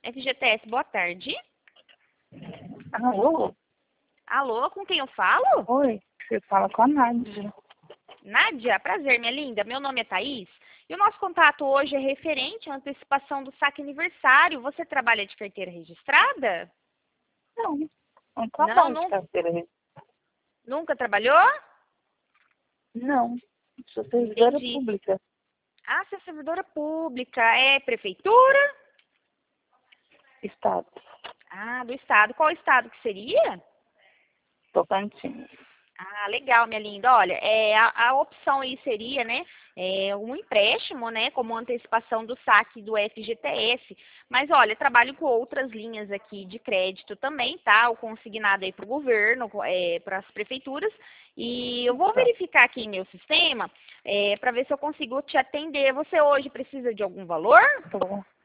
FGTS, boa tarde. Alô? Alô, com quem eu falo? Oi, você fala com a Nádia. Nádia, prazer, minha linda. Meu nome é Thaís. E o nosso contato hoje é referente à antecipação do saque aniversário. Você trabalha de carteira registrada? Não trabalho de Não, carteira registrada. nunca trabalhou? Não, sou servidora Entendi. pública. Ah, você é servidora pública. É prefeitura? Estado, Ah, do estado. Qual estado que seria? Tocantins. Ah, legal, minha linda. Olha, a opção aí seria, né, um empréstimo, né, como antecipação do saque do FGTS. Mas, olha, trabalho com outras linhas aqui de crédito também, tá? O consignado aí para o governo, para as prefeituras. E eu vou Tá. verificar aqui em meu sistema, para ver se eu consigo te atender. Você hoje precisa de algum valor?